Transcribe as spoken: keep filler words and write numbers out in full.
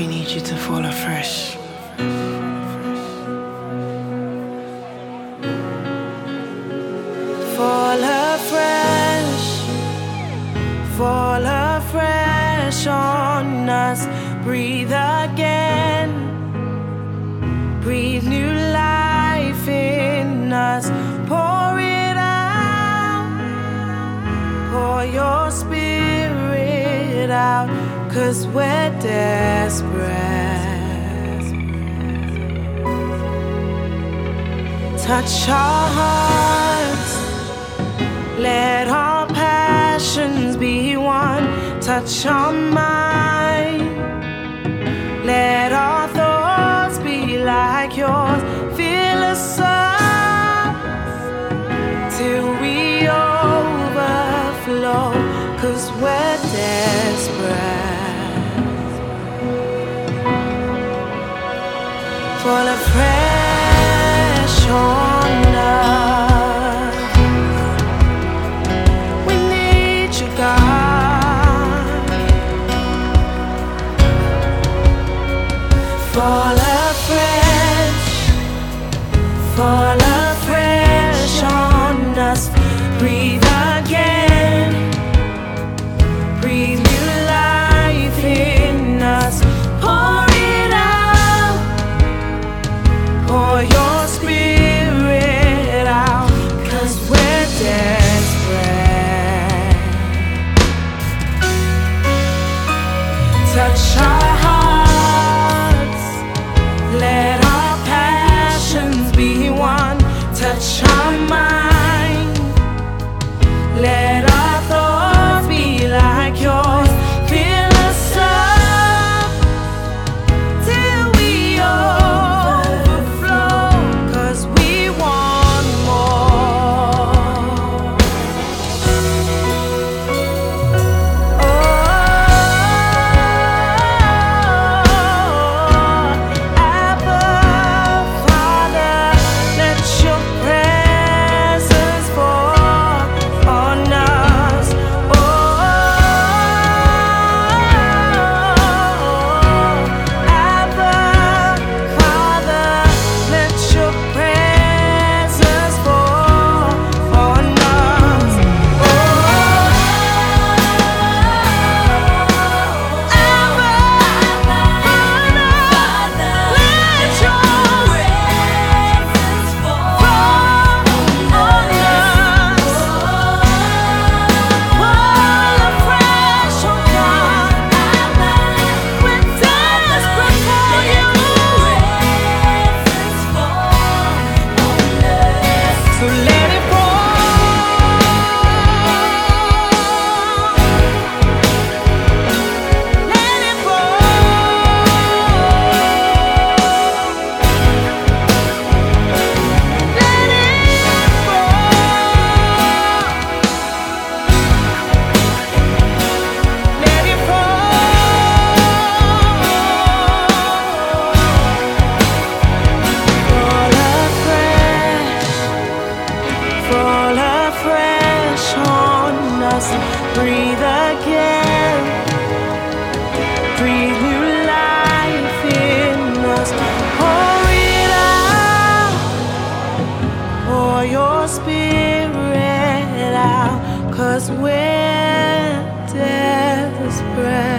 we need you to fall afresh. Fall afresh, fall afresh on us. Breathe again, breathe new life in us. Pour it out, pour your spirit out, 'cause we're desperate. Touch our hearts, let our passions be one. Touch our mind, let our thoughts be like yours. Fill us up till we overflow, 'cause we're desperate. Fall afresh on us. We need you, God. Fall afresh, fall afresh on us. Breathe again, breathe new life in us. Pour it out, pour your spirit out, 'cause we're desperate. Touch our hearts, let our passions be one. Touch our mind, let our thoughts be like yours. Fill us up till we overflow, 'cause we want more. Oh, Abba, Father, let your presence fall on us. Oh, Abba, Father, let your presence fall on us. Oh, Abba, Father, let your presence fall on us. Fall afresh, oh God. We're desperate for you. So let it pour. Let it Let it fall afresh, fall afresh on us. Breathe again, breathe new life in us. Pour it out, pour your spirit out, 'cause we're desperate.